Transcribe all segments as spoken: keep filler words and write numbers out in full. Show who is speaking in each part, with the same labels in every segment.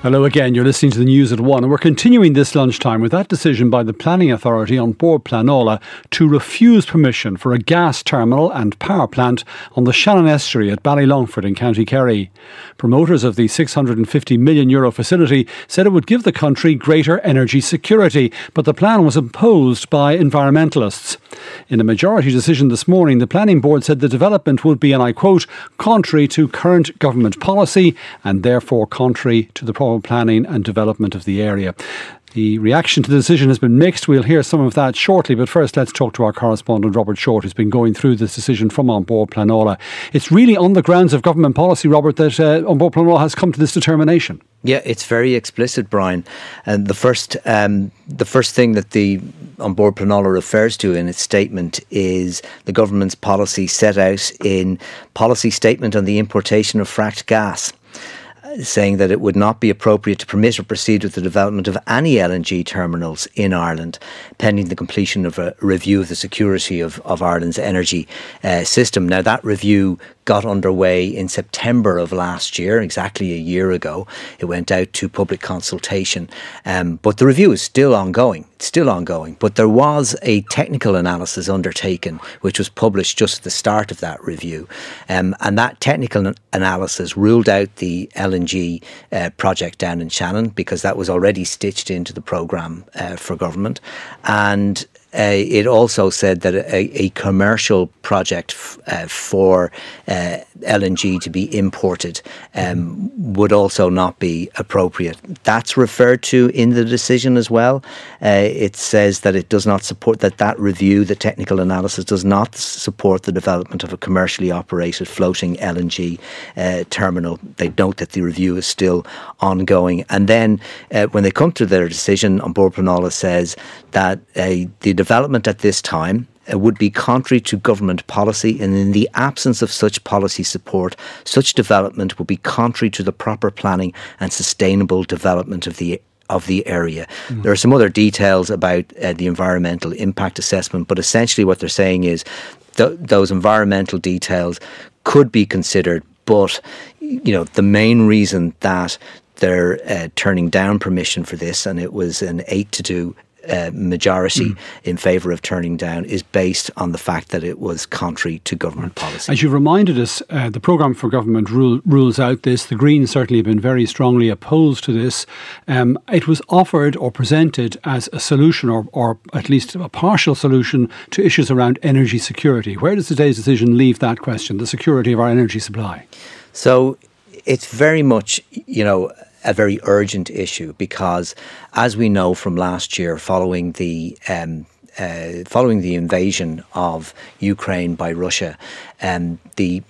Speaker 1: Hello again, you're listening to the news at one, and we're continuing this lunchtime with that decision by the Planning Authority on Bord Pleanála to refuse permission for a gas terminal and power plant on the Shannon Estuary at Ballylongford in County Kerry. Promoters of the six hundred fifty million euro facility said it would give the country greater energy security, but the plan was opposed by environmentalists. In a majority decision this morning, the Planning Board said the development would be, and I quote, contrary to current government policy and therefore contrary to the proper planning and development of the area. The reaction to the decision has been mixed. We'll hear some of that shortly, but first let's talk to our correspondent Robert Short, who's been going through this decision from An Bord Pleanála. It's really on the grounds of government policy, Robert, that uh, An Bord Pleanála has come to this determination.
Speaker 2: Yeah, it's very explicit, Brian. And the first, um, the first thing that the An Bord Pleanála refers to in its statement is the government's policy set out in policy statement on the importation of fracked gas, saying that it would not be appropriate to permit or proceed with the development of any L N G terminals in Ireland, pending the completion of a review of the security of, of Ireland's energy uh, system. Now, that review got underway in September of last year, exactly a year ago. It went out to public consultation, um, but the review is still ongoing. It's still ongoing, but there was a technical analysis undertaken, which was published just at the start of that review, um, and that technical analysis ruled out the L N G uh, project down in Shannon because that was already stitched into the programme uh, for government, and Uh, it also said that a, a commercial project f- uh, for uh, L N G to be imported um, would also not be appropriate. That's referred to in the decision as well. Uh, it says that it does not support, that that review, the technical analysis, does not support the development of a commercially operated floating L N G uh, terminal. They note that the review is still ongoing. And then uh, when they come to their decision, An Bord Pleanála says that uh, the development at this time uh, would be contrary to government policy, and in the absence of such policy support, such development would be contrary to the proper planning and sustainable development of the of the area. Mm. There are some other details about uh, the environmental impact assessment, but essentially what they're saying is th- those environmental details could be considered, but you know the main reason that they're uh, turning down permission for this, and it was an eight to two Uh, majority mm. in favour of turning down, is based on the fact that it was contrary to government policy.
Speaker 1: As you've reminded us, uh, the programme for government rule, rules out this. The Greens certainly have been very strongly opposed to this. Um, it was offered or presented as a solution, or, or at least a partial solution, to issues around energy security. Where does today's decision leave that question, the security of our energy supply?
Speaker 2: So it's very much, you know, a very urgent issue, because as we know from last year, following the um, uh, following the invasion of Ukraine by Russia, um, the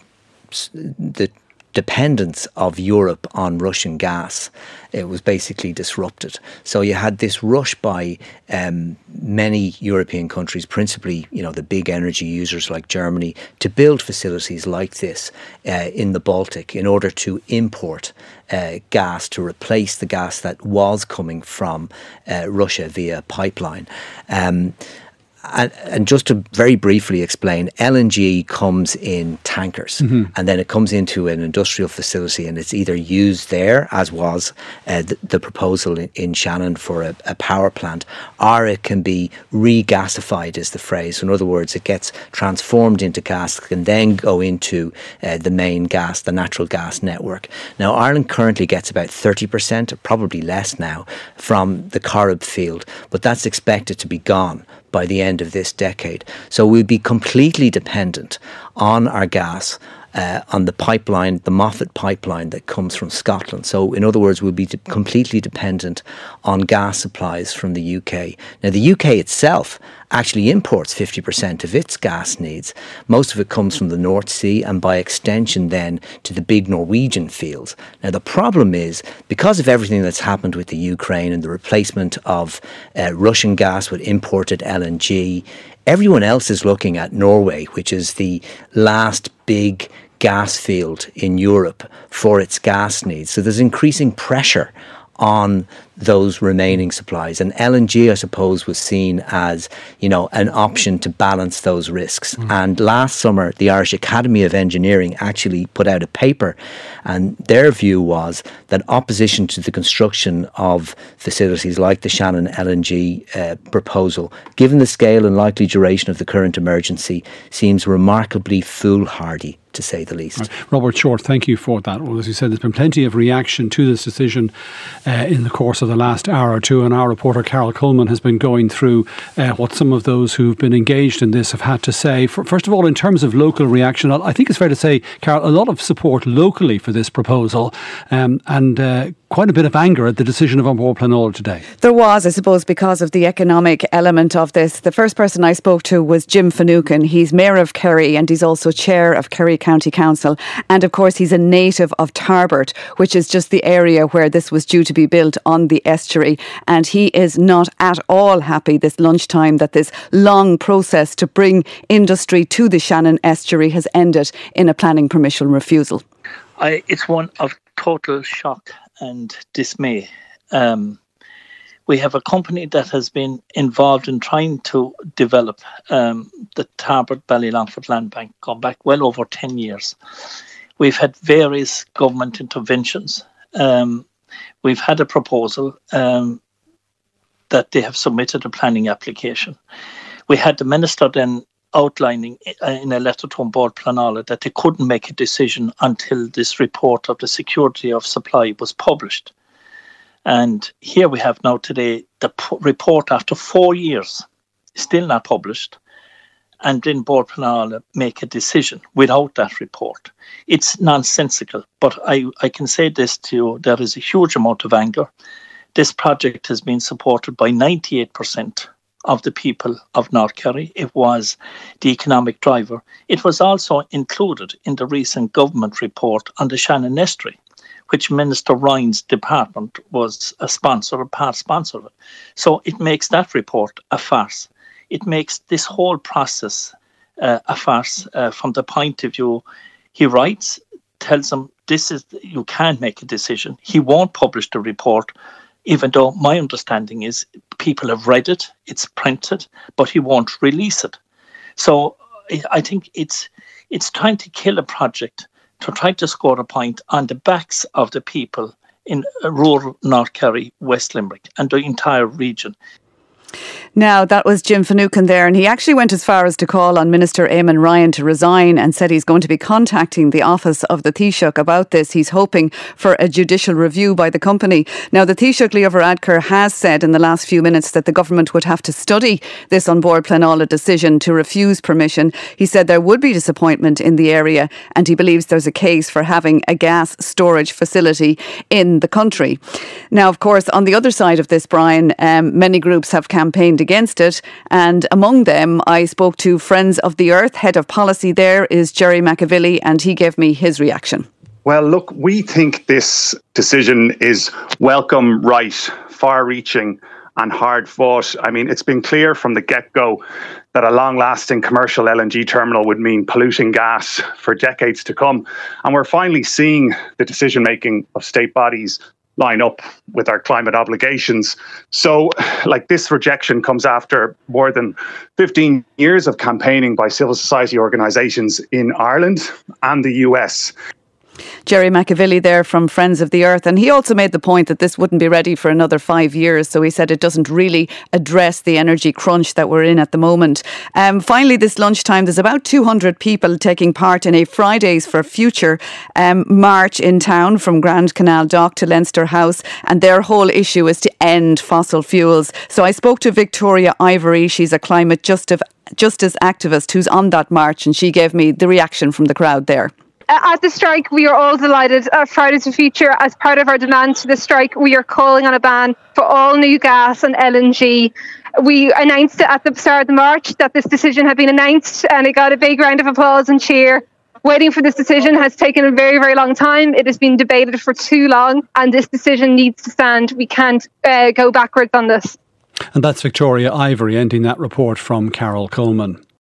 Speaker 2: the dependence of Europe on Russian gas, it was basically disrupted. So you had this rush by um, many European countries, principally, you know, the big energy users like Germany, to build facilities like this uh, in the Baltic in order to import uh, gas to replace the gas that was coming from uh, Russia via pipeline. Um, And, and just to very briefly explain, L N G comes in tankers, mm-hmm. and then it comes into an industrial facility, and it's either used there, as was uh, the, the proposal in, in Shannon for a, a power plant, or it can be regasified, is the phrase. So in other words, it gets transformed into gas, can then go into uh, the main gas, the natural gas network. Now, Ireland currently gets about thirty percent, probably less now, from the Corrib field, but that's expected to be gone by the end of this decade. So we'll be completely dependent on our gas, uh, on the pipeline, the Moffat pipeline that comes from Scotland. So in other words, we'll be de- completely dependent on gas supplies from the U K. Now, the U K itself actually imports fifty percent of its gas needs. Most of it comes from the North Sea, and by extension then to the big Norwegian fields. Now, the problem is, because of everything that's happened with the Ukraine and the replacement of uh, Russian gas with imported L N G, everyone else is looking at Norway, which is the last big gas field in Europe for its gas needs. So there's increasing pressure on those remaining supplies. And L N G, I suppose, was seen as, you know, an option to balance those risks. Mm. And last summer, the Irish Academy of Engineering actually put out a paper, and their view was that opposition to the construction of facilities like the Shannon L N G uh, proposal, given the scale and likely duration of the current emergency, seems remarkably foolhardy, to say the least.
Speaker 1: Right. Robert Short, thank you for that. Well, as you said, there's been plenty of reaction to this decision uh, in the course of the last hour or two, and our reporter Carol Coleman has been going through uh, what some of those who've been engaged in this have had to say. For, first of all, in terms of local reaction, I think it's fair to say, Carol, a lot of support locally for this proposal, um, and uh, quite a bit of anger at the decision of An Bord Pleanála today.
Speaker 3: There was, I suppose, because of the economic element of this. The first person I spoke to was Jim Finucane. He's Mayor of Kerry and he's also Chair of Kerry County Council. And of course, he's a native of Tarbert, which is just the area where this was due to be built on the estuary. And he is not at all happy this lunchtime that this long process to bring industry to the Shannon estuary has ended in a planning permission refusal.
Speaker 4: I, it's one of total shock and dismay. Um, we have a company that has been involved in trying to develop um, the Tarbert Ballylongford Land Bank, gone back well over ten years. We've had various government interventions. Um, we've had a proposal um, that they have submitted a planning application. We had the Minister then outlining in a letter to An Bord Pleanála that they couldn't make a decision until this report of the security of supply was published. And here we have now today the p- report after four years, still not published, and then Bord Pleanála make a decision without that report. It's nonsensical, but I, I can say this to you, there is a huge amount of anger. This project has been supported by ninety-eight percent of the people of North Kerry. It was the economic driver. It was also included in the recent government report on the Shannon Estuary, which Minister Ryan's department was a sponsor, a part sponsor of it. So it makes that report a farce. It makes this whole process uh, a farce uh, from the point of view. He writes, tells them, this is, you can't make a decision. He won't publish the report, even though my understanding is people have read it, it's printed, but he won't release it. So I think it's it's trying to kill a project to try to score a point on the backs of the people in rural North Kerry, West Limerick, and the entire region.
Speaker 3: Now, that was Jim Finucane there, and he actually went as far as to call on Minister Eamon Ryan to resign and said he's going to be contacting the office of the Taoiseach about this. He's hoping for a judicial review by the company. Now, the Taoiseach, Leo Varadkar, has said in the last few minutes that the government would have to study this An Bord Pleanála decision to refuse permission. He said there would be disappointment in the area, and he believes there's a case for having a gas storage facility in the country. Now, of course, on the other side of this, Brian, um, many groups have campaigned against it, and among them I spoke to Friends of the Earth. Head of policy there is Jerry McAvilly, and he gave me his reaction.
Speaker 5: Well, look, we think this decision is welcome, right, far-reaching and hard-fought. I mean, it's been clear from the get-go that a long-lasting commercial L N G terminal would mean polluting gas for decades to come. And we're finally seeing the decision-making of state bodies line up with our climate obligations. So, like, this rejection comes after more than fifteen years of campaigning by civil society organisations in Ireland and the U S.
Speaker 3: Jerry McAvilly there from Friends of the Earth, and he also made the point that this wouldn't be ready for another five years, so he said it doesn't really address the energy crunch that we're in at the moment. Um, finally, this lunchtime, there's about two hundred people taking part in a Fridays for Future um, march in town from Grand Canal Dock to Leinster House, and their whole issue is to end fossil fuels. So I spoke to Victoria Ivory. She's a climate justice justice activist who's on that march, and she gave me the reaction from the crowd there.
Speaker 6: At the strike, we are all delighted. At Fridays for Future, as part of our demands to the strike, we are calling on a ban for all new gas and L N G. We announced it at the start of the march that this decision had been announced, and it got a big round of applause and cheer. Waiting for this decision has taken a very, very long time. It has been debated for too long, and this decision needs to stand. We can't uh, go backwards on this.
Speaker 1: And that's Victoria Ivory ending that report from Carol Coleman.